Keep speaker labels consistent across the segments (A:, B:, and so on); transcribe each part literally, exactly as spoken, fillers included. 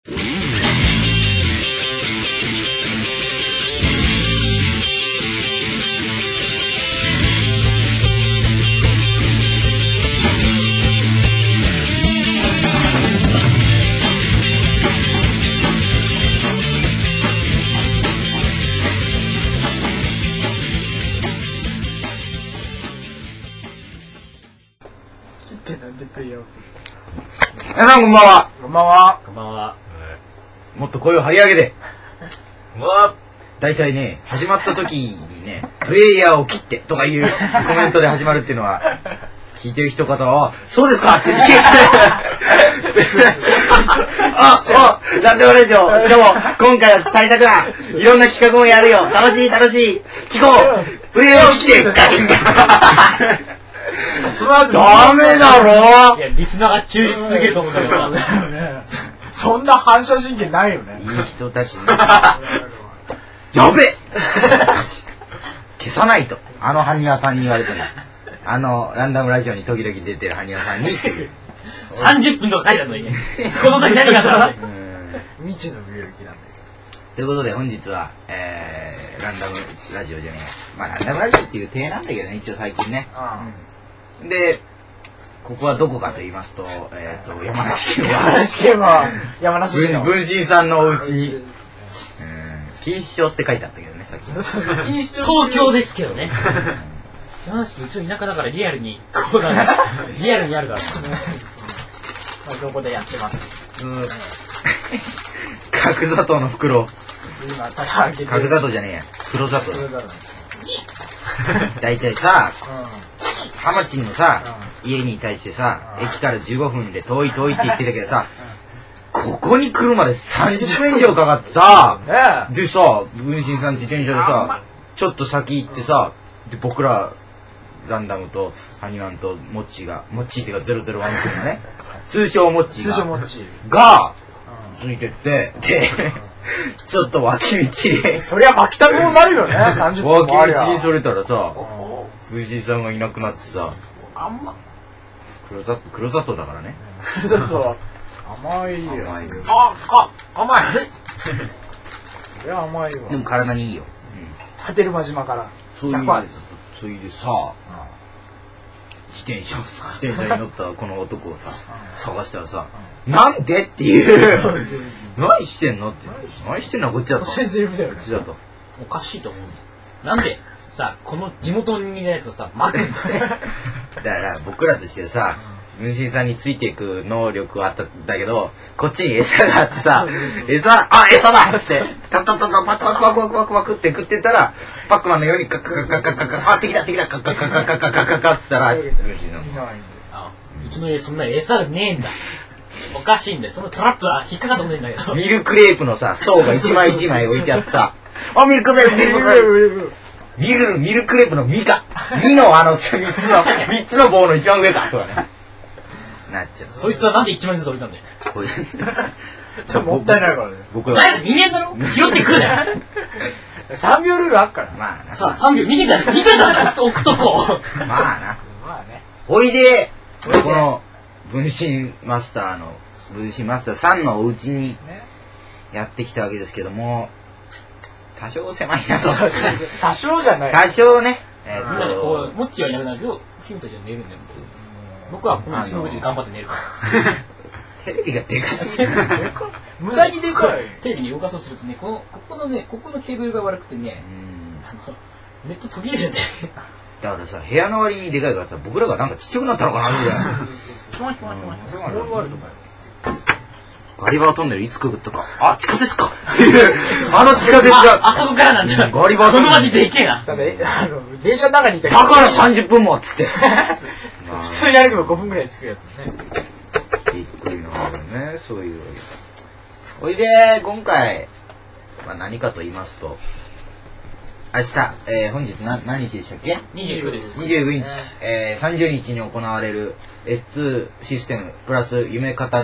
A: 皆さんこんばんは。
B: こんばんは。
C: こんばんは。
A: もっと声を張り上げて。
C: こんばんは。
A: 大体ね、始まった時にね、プレイヤーを切ってとかいうコメントで始まるっていうのは、聞いてる人方は、そうですかって言って、あ、あ、なんでもないでしょ。しかも、今回は対策だ。いろんな企画もやるよ。楽しい楽しい。聞こう。プレイヤーを切って、ガキンガ
B: それは
A: ダメだろ。
C: いや、リスナーが忠実すぎると思うんだけど。
B: そんな反射神経ないよね。
A: いい人たちね。やべえ消さないと。あのハニワさんに言われたね。あの、ランダムラジオに時々出てるハニワさんに。
C: さんじゅっぷんとか書いてあるのにね。この先何がさ、
B: 未知の領域なんだ
A: ということで本日は、えー、ランダムラジオじゃねえ。まあランダムラジオっていう体なんだけどね、一応最近ね。で、ここはどこかと言いますと、えっ、ー、と、山梨県は。
B: 山梨県は、山梨市の。
A: 分身さんのお家に、錦糸町って書いてあったけどね、さっき。
C: 東京ですけどね。山梨うちの田舎だからリアルに、こうだね。リアルにあるから。
B: そこでやってます。
A: 角砂糖の袋。
B: 今、ただ開けて。
A: 角砂糖じゃねえや。黒砂糖。大体さ、ハマチンのさ、家に対してさ、駅からじゅうごふんで遠い遠いって言ってたけどさ、ここに来るまでさんじゅっぷん以上かかってさ、でさ、分身さん自転車でさ、ちょっと先行ってさ、で僕ら、ランダムとハニワンとモッチーが、モッチーっていうかゼロゼロワンくんがね、通称モッチーが、
B: 通称モッチー
A: が、ついてって、で、ちょっと脇道で、
B: そりゃ巻きたくもなるよね、さんじゅっぷんもありゃ。
A: 脇道にそれたらさ、分身さんがいなくなってさ、
B: あんま、
A: 黒砂糖、黒砂糖だからね。
B: ちょっと、甘いよ。
A: 甘い。
B: あ、あ、甘い。そりゃ甘いわ。
A: でも体にいいよ。
B: 波照間島から。
A: そういう
B: ひゃくパーセント。
A: それでさ、自転車をさ、自転車に乗ったこの男をさ、探したらさ、なんでっていう、何してんのって。何してんのはこっちだと。こっ
B: 先生だよね。
A: ちだと。
C: おかしいと思うね。なんで、さ、この地元にいるやつがさ、巻くんだね。
A: だから僕らとしてさ、分身さんについていく能力はあったんだけど、こっちに餌があってさ、餌、あ、餌だっつって、タッタッタッタッパクパクパクパクパクパクって食ってったら、パックマンのようにカッカッカッカッカッカッカッ、あ、敵だ敵だカッカッカッカッカッカッカッカッカッっつったら、分身の。
C: あ、うちの家そんな餌がねえんだ。おかしいんだよ。そのトラップは引っかかってもねえんだけど。
A: ミルクレープのさ、層が一枚一枚置いてあってさ、あ、ミルクレープ、ミルクレープ。ミル、ミルクレープの実か。実のあの、三つの、三つの棒の一番上か。そうだね。なっちゃう。
C: そいつはなんで一枚ずつ置いたんだよ。
A: これ。
B: もったいないからね。
A: 僕ら。
C: なんか人間だろ拾って食うなよ。
B: さんびょうルールあっから。
A: まあな。
C: さあ、さんびょう見てたよ。見てたよ。置くとこ。
A: まあな。
B: まあね。
A: おいで、この、分身マスターの、分身マスターさんのお家にやってきたわけですけども、多少狭いなと。
B: 多少じゃない。
A: 多少ね。え
C: みんなでこう、モッチーはいなくなるけど、君たちは寝るんだよ。僕はこのうちの上で頑張って寝るから。
A: テレビがでかすぎる。
B: 無駄にでかい。
C: テレビに動かそうとするとね、この、ここのね、ここのケーブルが悪くてね、あの、ネット途切れるんだよね。
A: だからさ、部屋の割にでかいからさ、僕らがなんかちっちゃくなったのかなみたいな。
C: ちょまちょまちょまちょま。
A: ガリバートンネルいつくぐったか。あ、地下鉄か。あの地下鉄が。
C: あそこからなんだ。
A: ガリバートンネル。
C: このマジでけえな。
B: だね、あの、電車の中にいた
A: だからさんじゅっぷんもっつって。
B: 普通に歩けばごふんぐらいで着くやつだね。
A: びっくりなんだよね、そういう。おいで、今回、まあ、何かと言いますと、明日、えー、本日な何日でしたっけ？
C: にじゅうくです。
A: にじゅうくにち、えー、さんじゅうにちに行われる エスツー システムプラス夢語る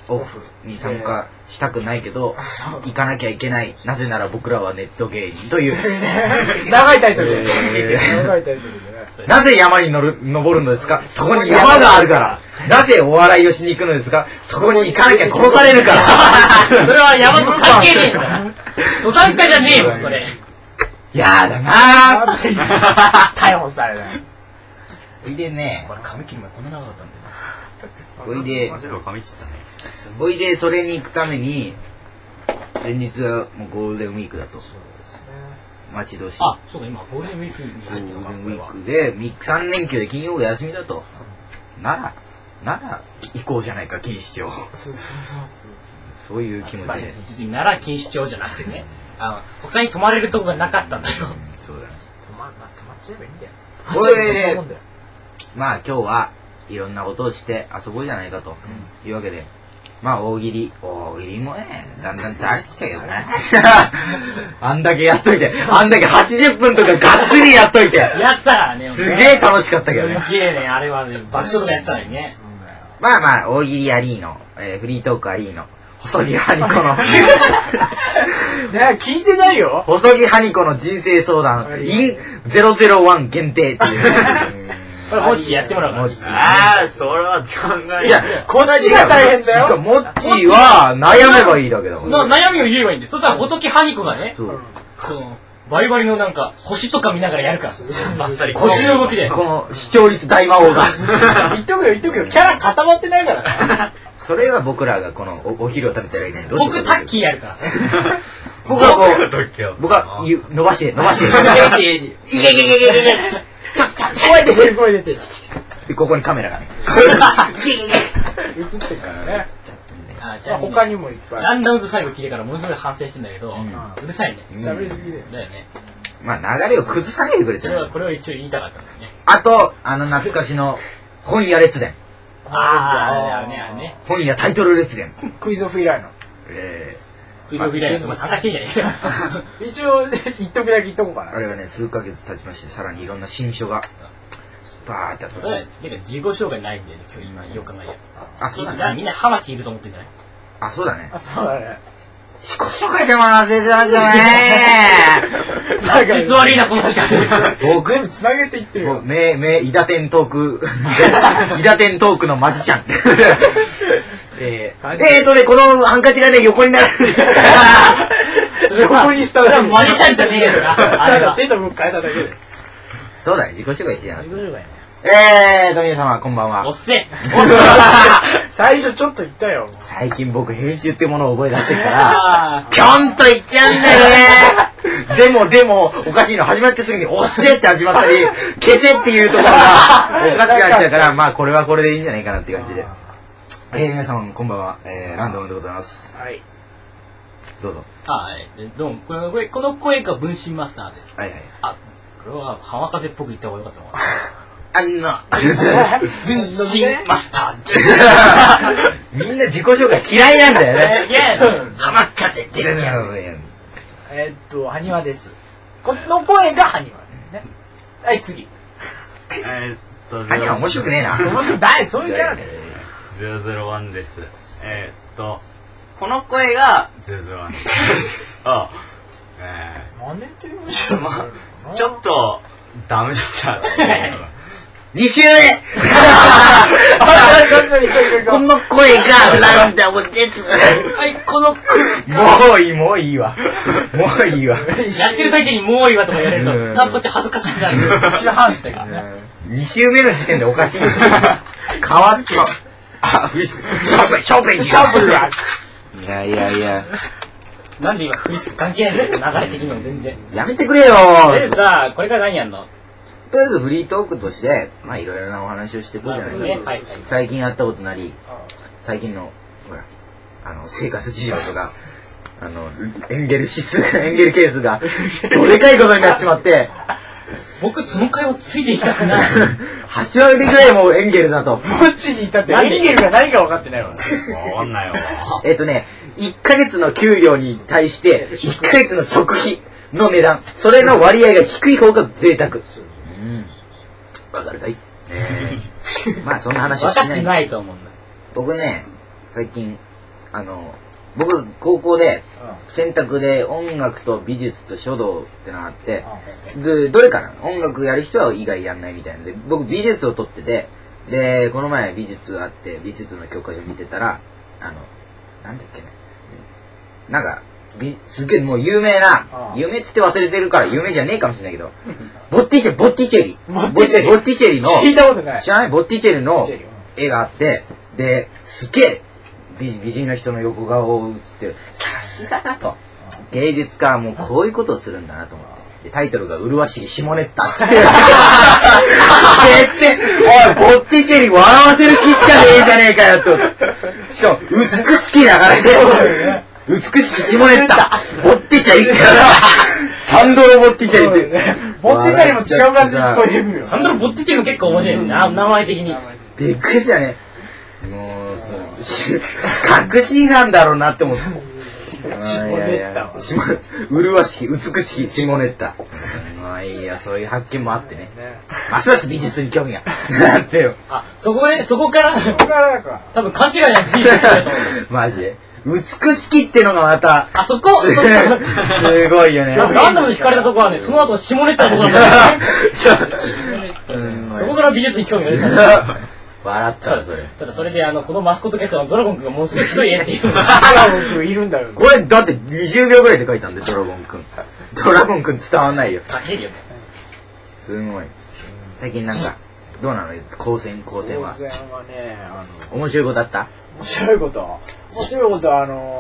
A: オフに参加したくないけど、行かなきゃいけない。なぜなら僕らはネット芸人という。
B: 長いタイトルで。長いタイトルでね。
A: なぜ山に乗る、登るのですか？そこに山があるから。なぜお笑いをしに行くのですか？そこに行かなきゃ殺されるから。
C: それは山と関係ねえんだ。登山家じゃねえよ、それ。
A: やだなぁ。
B: 逮捕されない。
A: おいでね。
C: これ髪切る前こんな長かったんだよ。
A: おいで、
D: 髪切ったね。
A: おいで、それに行くために、前日はもうゴールデンウィークだと。待ち遠しい。
C: あ、そうか、今ゴールデンウィークに入ってるのか、
A: ゴールデンウィークで、さん連休で金曜が休みだと。なら、なら、行こうじゃないか、錦糸町。そういう気持ちで。
C: 別に奈良錦糸町じゃなくてね、あの、他に泊まれるとこがなかったんだよ。
A: そうだね。
B: 泊まっちゃえばいいんだよ。
A: これで、まあ今日はいろんなことをして遊ぼうじゃないかというわけで、まあ大喜利、大喜利もね、だんだん慣れてきたけどね。あんだけやっといて、あんだけはちじゅっぷんとかがっつりやっといて。
C: やったらね、
A: すげえ楽しかったけどね。
C: すげえね、あれはね、爆笑とかやったのにね。
A: まあまあ、大喜利ありーの、えー、フリートークありーの、細木ハニコの。
B: ね、聞いてないよ。
A: 細木ハニコの人生相談、インゼロゼロワン限定っていう。
C: これ、モッチーやってもらうから。
D: ああ、それは考え
A: いや、こっちが大変だよ。モッチーは悩めばいいだけだもん。
C: 悩みを言えばいいんで、そしたら仏ハニコがね、
A: そう。
C: その、バリバリのなんか、星とか見ながらやるから。バッサリ。星の動きで。
A: この視聴率大魔王が。
B: 言っとくよ、言っとくよ。キャラ固まってないからね。
A: それが僕らがこのお昼を食べてる間にどう
C: 僕、タッキーやるからさ。
A: 僕はこう、僕は伸ばして、伸ばして。いけいけいけいけいけ。ちょ、ちょ、
B: 声出てる、声出てる。
A: で、ここにカメラがね。
B: 映ってるからね。あ、じゃあ他にもいっぱい。
C: ランダムズファイブ聞いてからものすごい反省してんだけど、うるさいね。
B: 喋りすぎだよ。
C: だよね。
A: まあ流れを崩さないでくれちゃう。
C: それは、これを一応言いたかったんだよね。
A: あと、あの懐かしの本屋列伝。
C: ああ、あれね、あれね。
A: 本屋タイトル列伝。
B: クイズオフ以来の。
A: え
C: ー。クイズオフ以来の。まあ、参加していいじゃない
B: 一応、言っとくだけ言っとこうかな。
A: あれがね、数ヶ月経ちまして、さらにいろんな新書が、バーってあった。
C: それ、てか自己紹介ないんだよね、今日今、よく考えて。
A: あ、そうだね。
C: みんなハマチいると思ってんじゃない？
A: あ、そうだね。
B: あ、そうだね。
A: 自己紹介でもらってたんじゃね
C: え。なんか、偽悪いな、この時間。
B: 僕、全部繋げていってるよ。
A: 名、名、イダテントーク、イダテントークのマジシャン。えー、えーとね、このハンカチがね、横になる。
B: 横にしたら、
C: マジシャンじゃねえよな。
B: あれだ、手と僕変えただけです。
A: そうだね、自己紹介してやる。
B: 自己紹介ね。
A: えーと、皆様、こんばんは。
C: おっせ
B: 最初ちょっと言ったよ。
A: 最近僕、編集ってものを覚え出してるから、ぴょんと言っちゃうんだよね。でも、でも、おかしいの、始まってすぐに、おっせって始まったり、消せっていうところが、おかしくなっちゃうから、まあ、これはこれでいいんじゃないかなっていう感じで。えー、皆様、こんばんは。えー、ランドムでございます。
B: はい。
A: どうぞ。
C: はい。どうも、この声、この声が分身マスターです。
A: はいはい。
C: あ、これは浜風っぽく言った方がよかったのかな。
A: あの、
C: 分身マスターです。
A: みんな自己紹介嫌いなんだよね。
C: いや、浜風です。
B: えっと、埴輪です。この声が埴輪ね。はい、次。
D: えっと、
A: 埴輪面白くねえな。
B: だそういうキャラだよ。
D: ゼロゼロワンです。えっと、この声がゼロゼロワンです。あ、え
B: ー。真似てる
D: まあ、ちょっと、ダメだった。
A: に週目この声がランダムです。
C: はい、この
A: もういい、もういいわ。もういいわ。や
C: ってる最中にもういいわとか言われると、なんこっち恥ずかしくなる。うちの話だけどね。
A: に週目の時点でおかしい。変わった。あ、ウィスク。シャープ、シャープ、シャープラック。いやいやいや。
C: なんで今ウィスク関係ないんだよ、流れ的にも全然。
A: やめてくれよ
C: ー。え、さあ、これから何やんの？
A: とりあえずフリートークとして、まあいろいろなお話をしていこうじゃないか、ねはい、最近やったことなり、最近の、ほら、あの、生活事情とか、あの、エンゲル指数、エンゲル係数が、どでかいことになってしまって、
C: 僕、その会話ついていきたくない。
A: はち割ぐらいもうエンゲルだと。
B: もちにいたって、エンゲルが何か分かってないわ。分
D: かんないわ。
A: えっとね、いっかげつの給料に対して、いっかげつの食費の値段、それの割合が低い方が贅沢。うん。わかるかい？えー、まあそんな話はしない。
C: 分かってないと思うんだ。
A: 僕ね、最近あの、僕、高校で、選択で音楽と美術と書道ってのがあって、で、どれかな音楽やる人は以外やんないみたいなので、僕美術を取ってて、で、この前美術があって、美術の教科書見てたら、あの、なんだっけね。なんか、すげえもう有名な、有名っつって忘れてるから有名じゃねえかもしれないけど、ボッティチェリ、ボッティチェリ。ボッティチェリ。ボッティチェリの、
B: 聞いたことない。
A: 知らないボッティチェリの絵があって、で、すげえ美, 美人の人の横顔を映ってる。さすがだと。芸術家はもうこういうことをするんだなと思って。でタイトルが麗しき下ネッタって。絶対、おい、ボッティチェリ笑わせる気しかねえじゃねえかよと。しかも、美しきだからね。美しき下ネッタ。ボッティチェリ。サンドロボッティチェリって。
B: ボッティチェリも違う感じに聞こえてくるよ。
C: サンドロボッティチェリも結構面白いな、名前的に。
A: びっくりしたね。もう、そう、確信犯だろうなって思った。
B: 下ネッタは。
A: 麗しき、美しき下ネッタ。まあいいや、そういう発見もあってね。ますます美術に興味が。なってよ。
C: あ、そこで、そこから、
B: そこからか。
C: 多分勘違いなくていいと思う。
A: マジで。美しきってのがまた。
C: あ、そこ
A: すごいよね。
C: ランダムに惹かれたとこはね、その後下ネッタのとこだった。そこから美術に興味が出た。
A: 笑ったらそれ。
C: ただそれであの、このマスコットキャラクターのドラゴンくんがもうすごいひどい絵っていう。ド
B: ラゴンくんいるんだよ。
A: これだってにじゅうびょうぐらいで書いたんで、ドラゴンくん。ドラゴンくん伝わんないよ。
C: あ、ヘリよね。
A: すごい。最近なんか、どうなの高専、高専は。
B: 高専はね、あの、
A: 面白いことあった
B: 面白いこと。面白いことはあの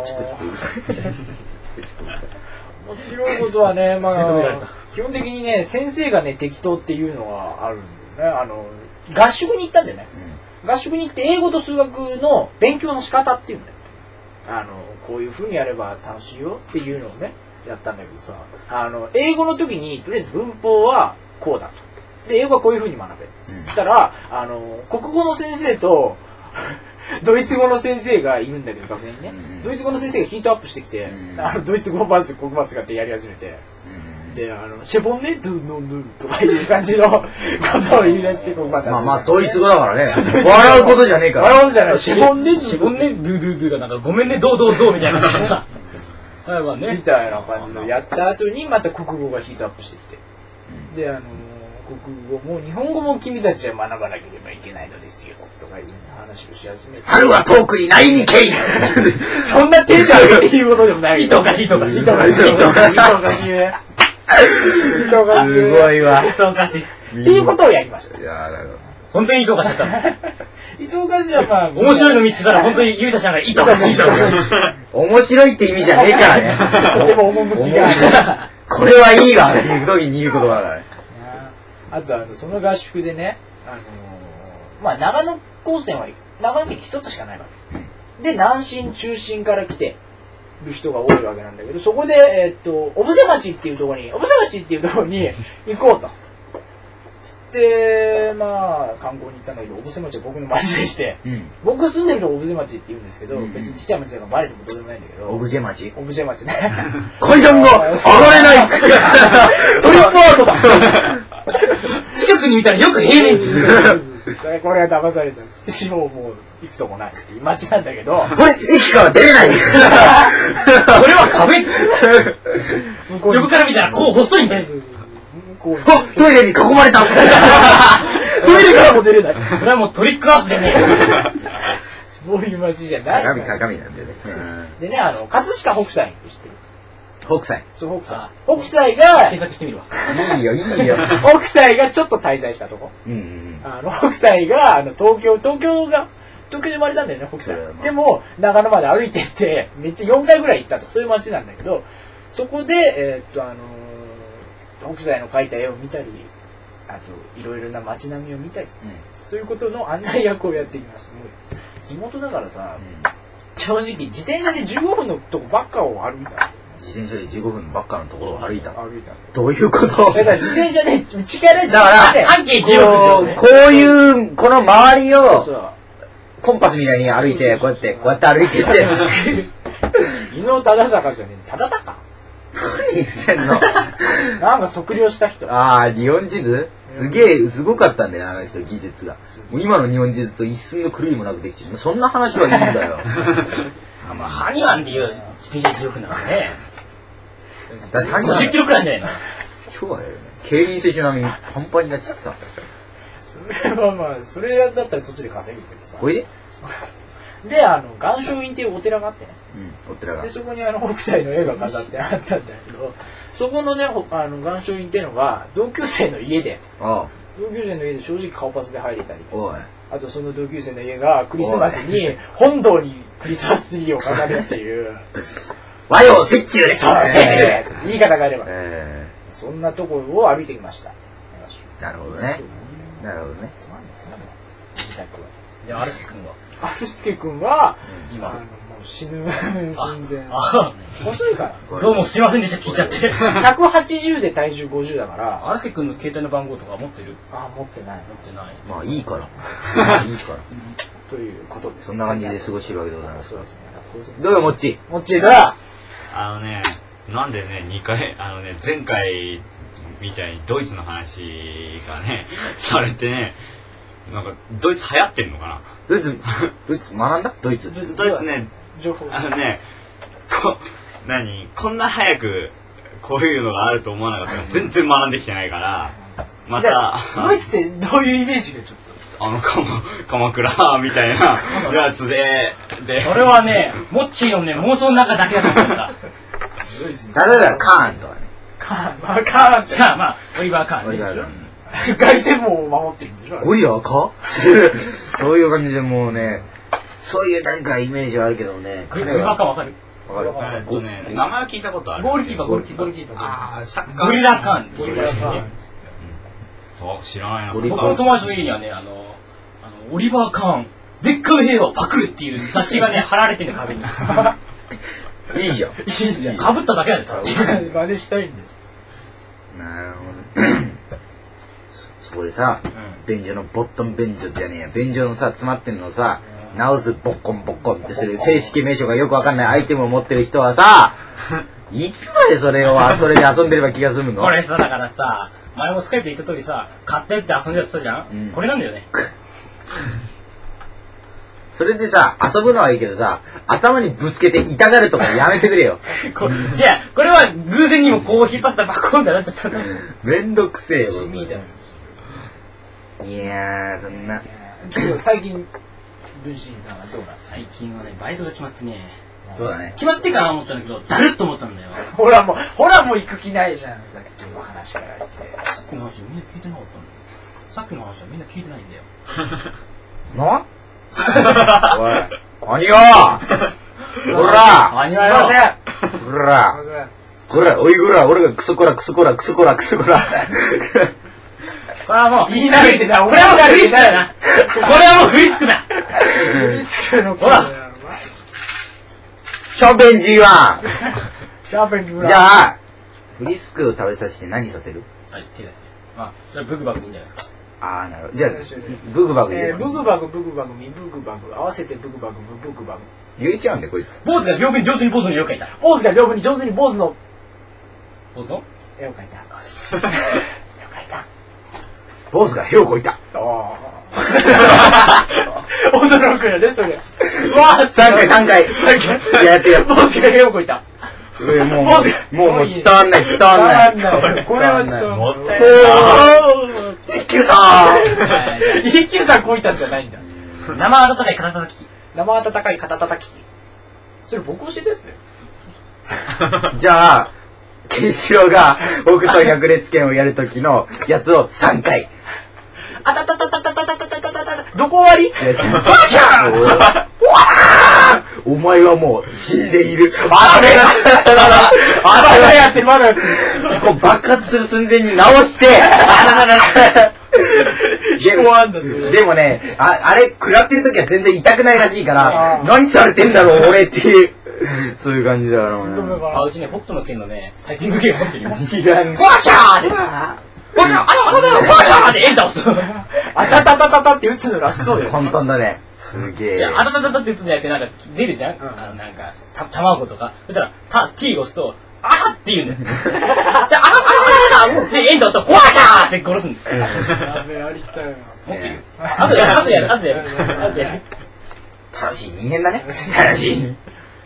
B: 面白いことはね、まあ、基本的にね、先生がね、適当っていうのがあるんだよね。あの、合宿に行ったんだよね。うん、合宿に行って英語と数学の勉強の仕方っていうんだよ。あの、こういう風にやれば楽しいよっていうのをね、やったんだけどさ、あの、英語の時に、とりあえず文法はこうだと。で、英語はこういう風に学べ。うん、そしたら、あの、国語の先生と、ドイツ語の先生がいるんだけど、学年にね、うん、ドイツ語の先生がヒートアップしてきて、うん、あのドイツ語をまず国語使ってやり始めて、うん、で、あの、シェボンネドゥノヌとかいう感じのことを言い出して、こうまた。
A: まあまあ、ドイツ語だからね。笑うことじゃねえから。
B: 笑うことじゃない。シェボンネ
C: シェボンネドゥドゥドゥがなんか、ごめんね、どうどうどうみたいな感じでさ。
B: まあね。みたいな感じのやった後に、また国語がヒートアップしてきて。で、あの、国語も日本語も君たちは学ばなければいけないのですよとかいう話をし始めて、
A: 春は遠くにないにけい
B: そんなテンション上げて言うことでもない。
C: いとおかしい、いとおかしい、いとおかしい、
B: いとおかしい、いとおかしいね。いとおかしい。
A: すごいわ。
C: いとおかしい。
B: っていうことをやりました。
A: いやー、なるほど。
C: 本当にいとおかしかったの。
B: いとおかしいはまあ、
C: 面白いの見つけたら本当にゆうたちゃんがいとおかしい、いとおかしい。
A: 面白いって意味じゃねえからね。
B: とても趣がある。
A: これはいいわっていう時に言うことだからね。
B: あとあのその合宿でね、あのー、まあ長野高専は長野県一つしかないわけで、南信中心から来てる人が多いわけなんだけど、そこでえー、っと小布施町っていうところに小布施町っていうところに行こうとつってまあ観光に行ったんだけど、小布施町は僕の町でして、うん、僕住んでると小布施町って言うんですけど、うん、別にちっちゃい町だからバレてもどうでもないんだけど、
A: 小布施町
B: 小布施町ね
A: 階段が上がれないトリップアウトだ
C: 近くに見たらよく平面する。
B: これが騙されたんです。もうもう行くとこないっていう街なんだけど、
A: これ駅から出れない。これ
C: は壁。横から見たらこう細いんだよ。
A: トイレに囲まれた。トイレからも出れない。
C: それはもうトリックアートでね。
B: そういう街じゃない。
A: 鏡鏡なんだよね。
B: でね、あの葛飾北斎って知ってる？
A: 北斎。
B: そう、北斎。北斎が、
C: 検索してみるわ。
A: いいよ、いいよ。
B: 北斎がちょっと滞在したとこ。うんうん、あの、北斎が、あの、東京、東京が、東京で生まれたんだよね、北斎。でも、長野まで歩いてって、めっちゃよんかいぐらい行ったと。そういう街なんだけど、そこで、えー、っと、あのー、北斎の描いた絵を見たり、あと、いろいろな街並みを見たり、うん、そういうことの案内役をやっています。もう地元だからさ、うん、正直、自転車でじゅうごふんのとこばっかを歩いた。
A: 自転車でじゅうごふんばっかのところを歩いた。
B: 歩いた。
A: どういうこと
B: だから自転車で内から
A: だから
C: 半径じゅうごふん、
A: ね、こういう、この周りを、コンパスみたいに歩いて、こうやって、こうやって歩いてって。
B: 伊能忠敬じゃねえ。忠敬
A: 何言ってんの
B: なんか測量した人。
A: ああ、日本地図すげえ、すごかったんだよ、あの人、技術が。もう今の日本地図と一寸の狂いもなくできてる。そんな話はいいんだよ。
C: まあ、ハニワンでいう自転車じゅっぷんなのね。
A: だってハニワン
C: ごじゅっキロくらいじゃないの。
A: 超早いよね。競輪選手並みにパンパンになっちゃってさ。
B: それはまあ、それだったらそっちで稼ぐけどさ。
A: おいで
B: で、あの、岩松院っていうお寺があってね。
A: うん、お寺が。
B: で、そこにあの、北斎の絵が飾ってあったんだけど、そこのね、ほあの、岩松院っていうのが、同級生の家で、
A: ああ。
B: 同級生の家で正直顔パスで入れたり、
A: おい。
B: あとその同級生の家がクリスマスに本堂にクリスマスツリーを飾るっていう。
A: 和洋折衷です
B: そうね。言い方があれば。
A: え
B: そんなところを歩いてきました。
A: ー、なるほどね。なるほどね。
B: つまんないつまんない。自宅は。
C: で、アルス君は
B: アルスケ君は、
C: 今
B: あの、もう死ぬ寸前。
C: あ、
B: 遅いから。
C: どうもすいませんでした、聞いちゃって。
B: ひゃくはちじゅうで体重ごじゅうだから、
C: アルスケ君の携帯の番号とか持ってる？
B: あ、持ってない。
C: 持ってない。
A: まあいいから。まあいいから。
B: ということです。
A: そんな感じで過ごしてるわけでございます。
B: そうですね。
A: どうよ、もっち。
B: もっちだ。
D: あのね、なんでね、にかい、あのね、前回みたいにドイツの話がね、されてね、なんか、ドイツ流行ってんのかな？
A: ドイツ、ドイツ学んだドイツ。
D: ドイツね、
B: 情報。
D: あのね、こ、何こんな早く、こういうのがあると思わなかったから、全然学んできてないから、また、
B: ドイツってどういうイメージがちょっと。
D: あの、鎌鎌倉みたいなやつで、で、
C: それはね、モッチーのね、妄想の中だけだと思った。
B: ドイツに。
A: 例えばカーンとかね。
B: カーン、まあカーンって。
C: じゃあまあ、オリバーカーンね。
A: オリバーカーン
C: うん
B: 凱旋門を守ってるんでしょ。
A: ゴリラ赤そういう感じでもうね、そういうなんかイメージはあるけどね。
C: オリバーカーンわかる？
A: わかる。
D: えっとね、名前は聞いたことある。
C: ゴールキーパー、ゴールキーパー。
D: あー、サッカー。
C: ゴリラカーンっていう
B: ゴリラカーン。
D: あ、知らないな。
A: ゴリラ
C: 僕の友達の家にはね、あの、あのオリバーカーン、ベッカムヘイをパクるっていう雑誌がね、貼られてるの、壁に。
A: いいじゃん。
B: いいじゃん。
C: かぶっただけなんだよ、ただ。
B: 真似したいんだよ。
A: なるほどね。そこでさ、便所のボットン便所ってやねえや。便所のさ、詰まってんのをさ、直すボッコンボッコンってする正式名称がよくわかんないアイテムを持ってる人はさ、いつまでそれを、それで遊んでれば気が済むの？
C: これさ、だからさ、前もスカイプで言った通りさ、買ったやつで遊んでやってたじゃん、
A: うん
C: これなんだよね。
A: それでさ、遊ぶのはいいけどさ、頭にぶつけて痛がるとかやめてくれよ。
C: こじゃあ、これは偶然にもこう引っ張ったらバコンってなっちゃったんだ。
A: めんどくせえよ。
B: 地味だよ。
A: いやー、そんな。
B: 最近、ルーシーさんはどうなんですか？
C: 最近はね、バイトが決まってね、
A: そうだね。
C: 決まってから思ったんだけど、だるっと思ったんだよ。
B: ほらもう、ほらもう行く気ないじゃん、さっきの話から言って。
C: さっきの話みんな聞いてなかったんだよ。さっきの話はみんな聞いてないんだよ。
A: なおい、兄がほら
C: 兄はよ
B: すいません。
A: ほら
B: すいません。
A: こら、おいこら、俺がクソコラ、クソコラ、クソコラ、クソコラ。
C: これはもう、
B: 言い慣れてない。
C: これはもうフリスクだな。これはもうフリスクだ。
B: フリスクの
C: ほら
A: ショベン ジーワン。
B: キャンペーン
A: じゃあ、フリスクを食べさせて何させる？
C: はい、手だね。まあ、それはブクバクでいいんじゃないか。
A: あー、なるほど。じゃあ、ブグバグ言
B: えー、
A: う。
B: ブグバグ、ブグバグ、ミブグバグ、合わせてブグバグ、ブブグバグ。
A: 言えちゃうんだよ、こいつ。
C: 坊主が両手に上手に坊主の絵を描いた。
B: 坊主が両方に上手に坊主の
C: 坊主の
B: 絵を描いた。絵を描いた。
A: 坊主が屁をこいた。
B: 驚くよね、それ。うわぁ、
A: さんかい、さんかい。じゃあやってやって。
B: 坊主が絵を描いた。
A: もう、もう、もう、もう伝わんない、伝わんない。
B: 伝わんないこれは伝わんない
D: もったい
A: おー一休さん
B: 一休さんこいたんじゃないんだ。
C: 生温かい肩叩き。
B: 生温かい肩叩き。それ僕教えたやつだよ。
A: じゃあ、ケンシロウが北斗百裂拳をやるときのやつをさんかい。
B: あたたたたたたたたたたたどこ終わり
A: バチャーンお前はもう死んでいる。あれが
B: まだやってる、まだやってる。
A: こう爆発する寸前に直して、でもでもね、ああれ食らってるときは全然痛くないらしいから
B: あ、ー
A: 何されてんだろう俺っていう、そういう感じだから
C: あ、うちね、北斗の剣のね、タイピングゲーム持ってるよ。
A: ね。いらん。
C: バシャーって。バシャーあれ、あれだよ、バシャーってエンター押すと。
B: あたたたたたって打つの楽そうよ。
A: 簡単だね。すげえ。
C: じゃあ、あたたたたって打つんじゃなくて、なんか出るじゃん、
B: ん
C: あの、なんか、た、卵とか。そしたら、た、t 押すと、あーって言うんだよ。で、あらあらあらで、エンター押すと、バシャーって殺すんだよ。
B: やべえ、やりたいな。
C: 持ってる。あとやる、あとやる、あとやる。あとやる。
A: 楽しい人間だね。楽しい。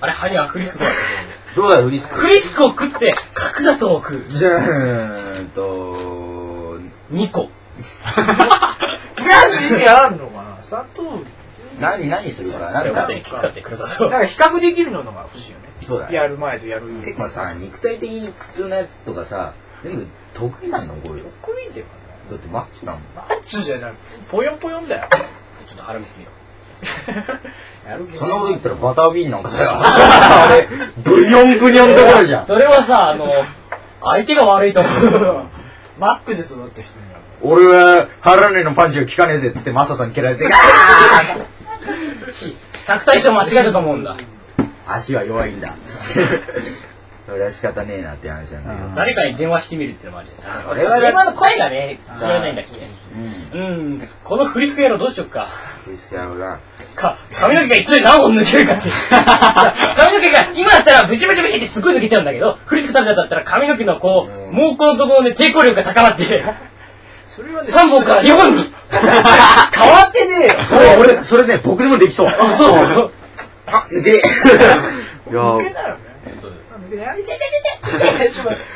C: あれ、ハニャンフリスクだった
A: どうだよ、フリスク。
C: フリスクを食って、角砂糖を食う。
A: じゃーんと、
C: にこ。
B: 増やす意味あるのかな砂糖。
A: 何、何するかな。なんか、
C: よかったね、きつかったよ、黒砂糖。
B: なんか比較できるのが欲しいよね。
A: そうだね。
B: やる前とやる。
A: てかさ、肉体的に苦痛なやつとかさ、全部得意なのこれ。
B: 得意っていうかね。
A: だってマッチョだもん。
B: マッチョじゃない。ぽよんぽよんだよ。
C: ちょっと腹見せみよ
B: やるけど。
A: そんなこと言ったらバタービーンなんかさ、あれ、ブニョンブニョンどころじゃ
C: う。
A: ん。
C: それはさ、あの、相手が悪いと思う。
B: マックで育った人には。
A: 俺は腹ねのパンチが効かねえぜっつってマサトに蹴られて、ガー
C: ひゃく対一間違えたと思うんだ。
A: 足は弱いんだ。それは仕方ねえなって話なんだけど。
C: 誰かに電話してみるってのもあるよ。
A: それは
C: 電話の声がね、聞こえないんだっけ。
A: うん。
C: うん。このフリスク野郎どうしよっか。
A: フリスク野郎が。
C: か、髪の毛が一度に何本抜けるかっていう。髪の毛が、今だったらブチブチブチってすっごい抜けちゃうんだけど、フリスク食べたんだったら髪の毛のこう、
A: うん
C: 毛根のところで抵抗力が高まって、
B: それはね、
C: さんぼんからよんほんに。
B: 変わってねえよ。
A: それ、俺、それね、僕でもできそう。
C: あ、そう。
A: あ、抜けねえ。いや
B: 抜けだよね。抜けだよ。いててててて。ちょっと待って。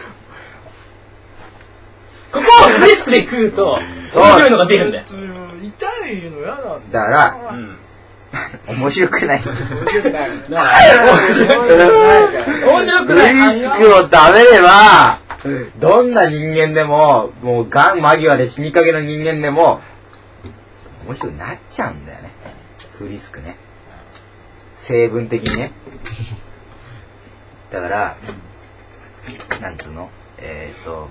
C: ここをフリスクで食うと、面白いのが出るんだよ。
B: 痛いの嫌なんだ。
A: だから、
C: うん。
A: 面白くない。
B: 面白くないよね。
C: だから面白くない。面白くない。
A: フリスクを食べれば、どんな人間でも、もう、ガン間際で死にかけの人間でも、面白くなっちゃうんだよね。フリスクね。成分的にね。だから、なんつうのえーっと、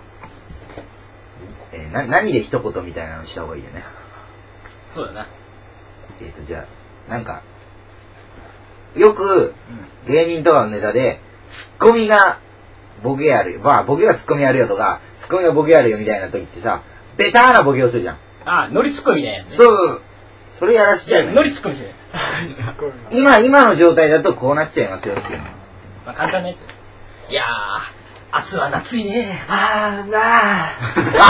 A: えー、な、何で一言みたいなのした方がいいよね。
C: そうだな。
A: えーっと、じゃあ、なんか、よく、芸人とかのネタで、ツッコミがボケやるよ。まあ、ボケがツッコミやるよとか、ツッコミがボケやるよみたいな時ってさ、ベターなボケをするじゃん。
C: あ、ノリツッコミね。
A: そう、それやらしち
C: じゃあ、
A: ゃうよね。
C: ノリツッコミしてね。
B: すごいな。
A: 今、今の状態だとこうなっちゃいますよっていうの。
C: まあ、簡単なやつ。いやー、暑は夏いね。
B: あーなあ。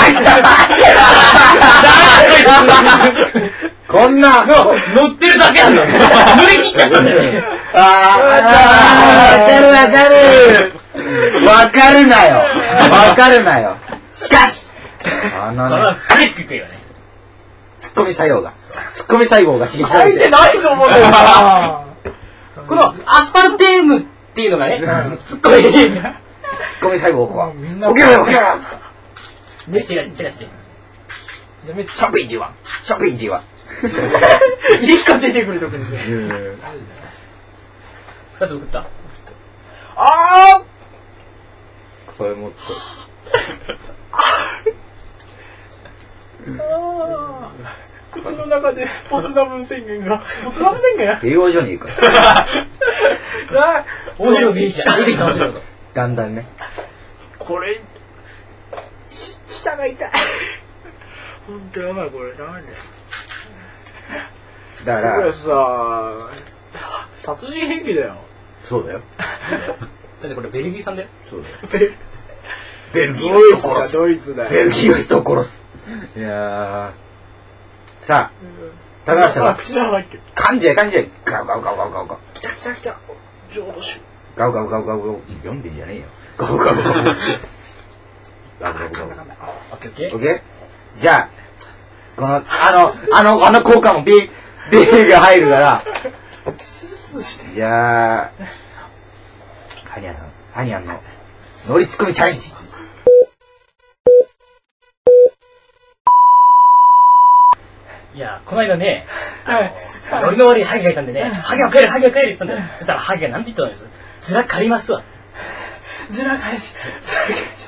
A: こんな、
C: 乗ってるだけなんだよ。乗り切っちゃったんだよね。
A: あー、わかるわかるわかるなよわかるなよしかしあ
C: こ
A: のね、
C: れはフリスク食うよね。
A: ツッコミ作用が、ツッコミ細胞が刺激さ
B: 書い
A: れて。
B: てないと思うんだよな。
C: このアスパルテームっていうのがね、ツッコミ。
A: ツッコミ細胞が、
B: みんな
A: 起きろよ起きろよ
C: で、手出して、手出して。
B: じゃあめっち
A: ショッピンジはショッピンジは
B: ゃ一個出てくるとこですよ。
C: 二つ送った。
B: あ
A: これもっと。
B: あ口の中でポツダム宣言が、ポツダム宣言
A: 栄養所に行くから。
B: な
C: 面白い出てきた。出てきた面白いこと。
A: だんだんね。
B: これ、し下が痛い。ほんとやばい、これ、ダメだよ。
A: だか
B: これ
A: ら、
B: さ、殺人兵器だよ。
A: そうだよ。
C: だってこれベルギー産だよ。
A: そうだよ。
B: ベ
A: ベルギー
B: ドイツだ、
A: を人を殺す。
B: ドイツだよ。
A: ベルギーを人を殺す。いやー。さあ、高橋さん
B: あ、口の中入ってる。
A: 噛んじゃえ噛んじゃえ。ガウガウガウガウガウガウ。
B: 来た来た来た。浄土酒。
A: ガウガウガウガウガウ。読んでんじゃねえよ。ガウガウガウガウ。ガウガウガウガウ。
C: オッケーオッケー。
A: オッケーじゃあ、この、あの、あの、あの効果もビー、ビーが入るから、
B: スースーして。
A: じゃあ、ハニャンの、ハニャンの、乗りツッコミチャレンジ。
C: いや、この間ね、
B: はい。
C: ノリの悪いハゲがいたんでね、ハゲを帰る、ハゲを帰るって言ったんだよ。そしたらハゲがなんて言ったんですずら借りますわ。
B: ずら返し、ずら返し。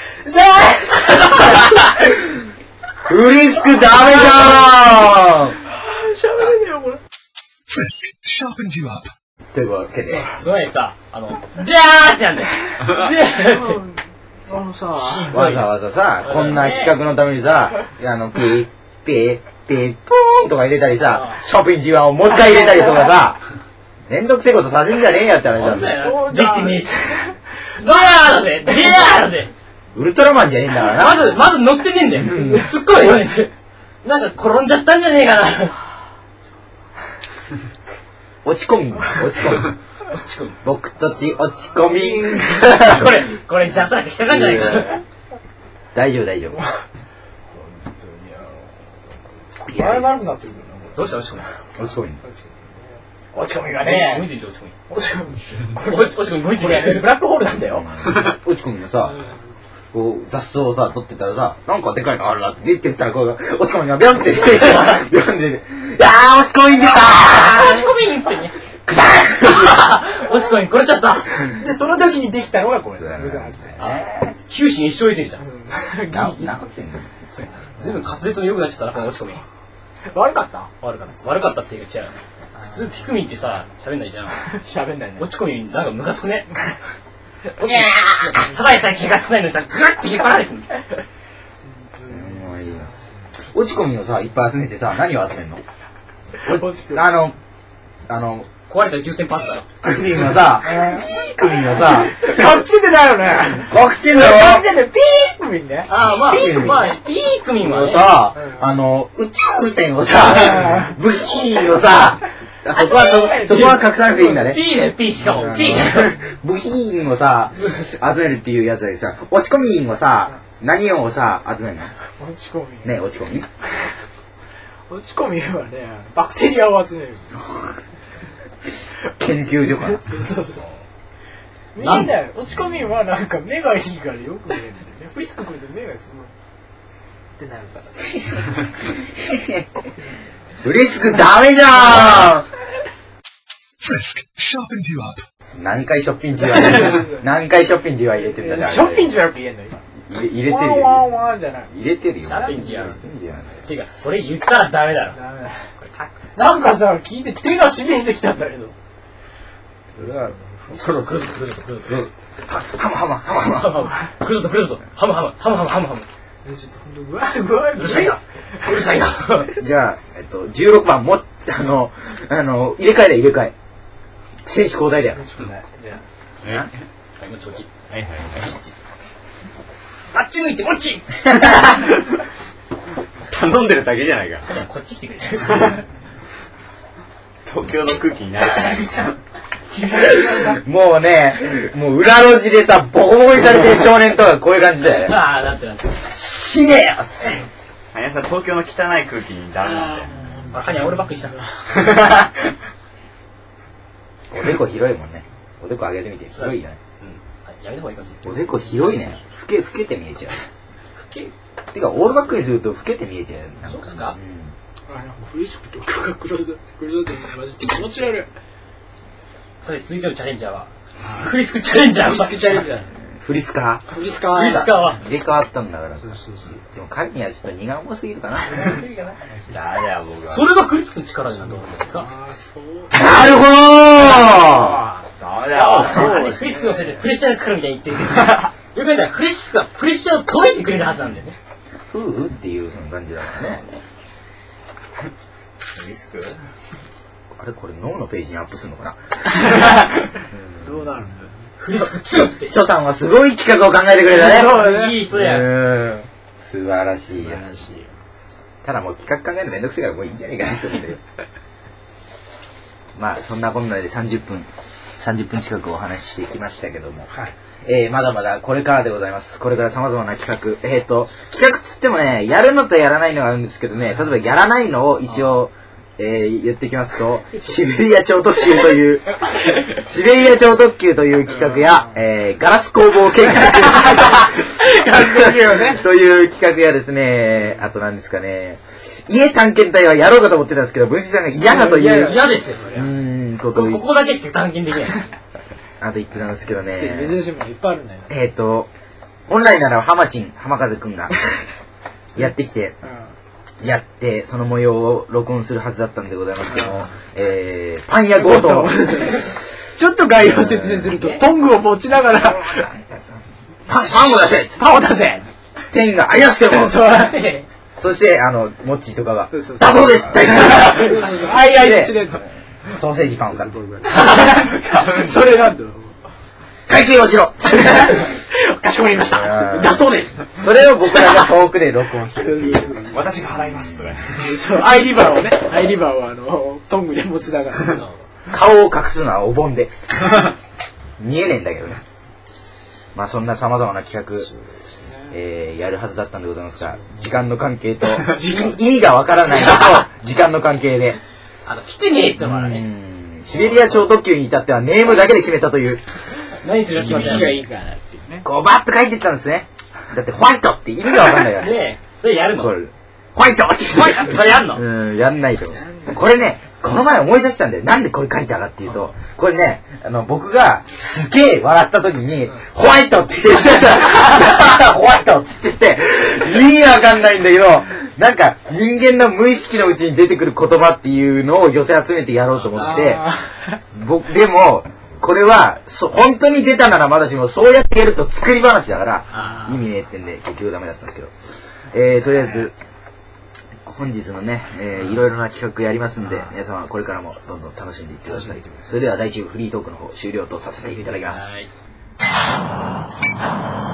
A: フリスクダメじゃん
B: 喋れねえよ、これ。
E: Frisk sharpens you up.
A: というわけで、
C: その前にさ、あの、じゃーってやんだよ。じゃーって。
B: あのさ、
A: わざわざさ、こんな企画のためにさ、あの、ピー、ピー、ピー、ポーンとか入れたりさ、ショッピングじわをもう一回入れたりとかさ、めんどくせえことさせんじゃねえやって話なんだよ。
C: できてねえし。ドヤーだぜドヤーだぜ
A: ウルトラマンじゃねえんだからな。
C: まず、まず乗ってねえんだよ。すっごいよね。なんか転んじゃったんじゃねえかな。
A: 落ち込み、落ち込み。
C: 落ち込み。
A: 僕たち落ち込み。
C: これ、これ、ジャスラック引っかかんじゃないか。
A: 大丈夫、大丈夫。
B: 前悪くなってくるな。
C: どうした落ち込み。
A: 落ち込み。
B: 落ち込みが
C: 向
B: ね。
C: いてる落ち込み。
B: 落ち込み。
C: これ、落ち込み向いて
B: これ、
C: る。
B: ブラックホールなんだよ。
A: 落ち込みのさ、こう雑草をさ、取ってたらさ、なんかでかいのあるなって言ってたら、こう、落ち込みがビョンって出て、ビョンで、いやー、落ち込みでさ
C: 落ち込みっつってね。
A: くさ
C: 落ち込み、これちゃった。
B: で、その時にできたのがこれ。
A: そうだね
B: ブザーって
C: 九死に一生得てるじゃん。
A: な、なってんの
C: 随分滑舌の良くなっちゃったな、この落ち込み。
B: 悪かった
C: 悪かった。悪かったっていうか違う。普通ピクミンってさ、喋んないじゃん。
B: 喋んないね。
C: 落ち込み、なんかムカつくね。いやーただでさえ気が少ないのにさ、グワッて引っ張られてる。
A: もういいよ。落ち込みをさ、いっぱい集めてさ、何を集めんのあの、あの、
C: 壊れた重戦パスだよ。
A: クミンはさ、クミンはさ、
B: 隠しててないよね。
A: 隠してんだ
B: 隠
A: よ
B: しててピークミンね。
C: ああ、まあ、
A: ピークミン
C: まあ、ピークミンはね。
A: さ、あの、宇宙船をさ、武器をさ、そこはそ、そこは隠さなくていいんだね。
C: P ね、P しかも、P。
A: 部品をさ、集めるっていうやつだけどさ、落ち込みをさ、何をさ、集めるの
B: 落ち込み。
A: ね、落ち込み
B: 落ち込みはね、バクテリアを集める。
A: 研究所かな。
B: そうそうそう。みんな、落ち込みはなんか目がいいからよく見えるんだよね。フリスク君って目がすごい。ってなるからさ。
A: フリスクダメじゃん
E: Frisk sharpens you up.
A: 何回ショッピングは入れてる何回ショッピングは入れてるんだ
B: ショッピングじゃなくて言えんの今。
A: 入れ入れてる
B: ワンワン
A: よ。
B: ワンじゃない。
A: 入れてるよ。
C: シャーピンジやる。
A: 入れてるよ
C: てか、それ言ったらダメだろ。
B: ダメだ。なんかさ、聞いて手がしびれてきたんだけど。
A: そろそろ。
C: 来るぞ来るぞ来るぞ。
A: ハムハムハムハム。
C: ハムハム。来るぞ来るぞ。ハムハム。ハムハムハムハム。
B: ちょっとほんと、うわうわう
C: るさいな。うるさいな。
A: じゃあ、えっと、じゅうろくばんも、あの、あの、入れ替えだ入れ替え。選手交代だよ。
D: えはい
C: はい、もうちょうち。
D: はいはい。
C: あっち向いて、こっち。
D: 頼んでるだけじゃないか。
C: こっち来てくれ。
D: 東京の空気になれてない。
A: もうね、もう裏路地でさ、ボコボコにされてる少年とかこういう感じだよね。
C: ああ、なってなって。
A: 死ねえよつって。
D: あやさん、東京の汚い空気にダメなんで。
C: バカに煽るばっかりした。
A: おでこ広いもんね。おでこ上げてみて。広いよね。
C: やめた方がいいかもしれない。
A: おでこ広いね。老け、老けて見えちゃ
C: ふけ
A: う。てか、オールバックにすると老けて見えちゃうよ。なん
C: そうっすか
A: うん
B: あ、なんかフリスクと黒田、黒田と混じって気持ち悪い。
C: これ続いてのチャレンジャーは、フリスクチャレンジャー。
B: フリスクチャレンジャー。
A: フリスカ
B: フリスカは。
C: フリスカは。
A: 入れ替わったんだから。
B: そうそうそう。
A: でも彼にはちょっと荷が重すぎるかな。
D: ダメだよ、僕は。
C: それがフリスクの力になると思うんですか。
B: ああ、そう。
A: なるほど
D: ダメだよ。
C: 何フリスクのせいでプレッシャーがかかるみたいに言ってるけど。よく言ったらフリスクはプレッシャーを止めてくれるはずなんだよね。
A: ふうっていうその感じだからね。
D: リスク
A: あれこれ脳のページにアップするのかな。
B: どうなるんだよ。
C: フリスク強くて。
A: 翔さんはすごい企画を考えてくれたね。
B: そうだね
C: いい人だよ。
A: うん素晴らしいよ。
B: 話。
A: ただもう企画考えるのめんどくせえからもういいんじゃねえかなと思うんだけど。まあそんなこんなでさんじゅっぷん、さんじゅっぷん近くお話ししてきましたけども。
B: はい。
A: えー、まだまだこれからでございます。これから様々な企画。えっ、ー、と、企画つってもね、やるのとやらないのがあるんですけどね、例えばやらないのを一応、えー、言ってきますと、シベリア超特急という、シベリア超特急という企画や、えー、ガラス工房見学という企画やですね、あと何ですかね、家探検隊はやろうかと思ってたんですけど、文枝さんが嫌だという、
C: 嫌ですよ、それ
A: う
C: は。
A: ーん、ことを
C: ここだけしか探検できない。
A: あと言ってたんですけどね。
B: 珍しいものいっぱいあるんだよ。
A: えっ、ー、と、本来なら浜ちん、浜風くんがやってきて、
B: うん。
A: やって、その模様を録音するはずだったんでございますけども、えー、パン屋強盗。
B: ちょっと概要を説明すると、トングを持ちながら、
A: パン、パンを出せ
B: パンを出せ
A: 店員がありますけども、
B: そう。
A: そして、あの、モッチーとかが、
B: そうそうそう
A: だそうです大
B: あいあい口で。
A: ソーセージパンを買って、
B: それなんだろう。
A: 会計をしろ
B: かしこまりました。だそうです。
A: それを僕らが遠くで録音してる。
D: 私が払いますとか。
B: そう、アイリバーをね、アイリバーをあの、トングで持ちながら。
A: 顔を隠すのはお盆で。見えねえんだけどね。まあそんな様々な企画、えー、やるはずだったんでございますが、時間の関係と、意味がわからないのと、時間の関係で。
C: あの、来てねえってのがね。
A: シベリア超特急に至ってはネームだけで決めたという。
C: 何する気持ちがいい
B: かなっていうね。
A: こうバッと書いていったんですね。だってホワイトって意味がわかんないから。
C: ねえ、それやるの
A: これホワイトって。
C: それやんの
A: うん、やんないと。これね、この前思い出したんだよ。なんでこれ書いたかっていうと、これね、あの、僕がすげえ笑った時に、ホワイトって言ってた。ホワイトって言ってて、意味わかんないんだけど、なんか人間の無意識のうちに出てくる言葉っていうのを寄せ集めてやろうと思って、僕、でも、これは、そ、本当に出たならまだしも、そうやってやると作り話だから、意味ねえってんで、結局ダメだったんですけど。えー、とりあえず、本日のね、えー、いろいろな企画やりますんで、皆様これからもどんどん楽しんでいってください。それでは第一部フリートークの方終了とさせていただきます。